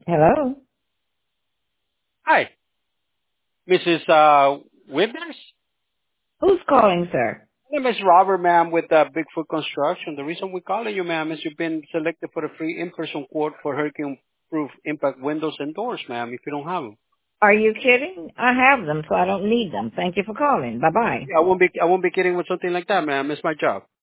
Hello? Hi, Mrs. Winters. Who's calling, sir? My name is Robert, ma'am, with Bigfoot Construction. The reason we're calling you, ma'am, is you've been selected for a free in-person quote for hurricane-proof impact windows and doors, ma'am, if you don't have them. Are you kidding? I have them, so I don't need them. Thank you for calling. Bye-bye. I won't be kidding with something like that, ma'am. It's my job.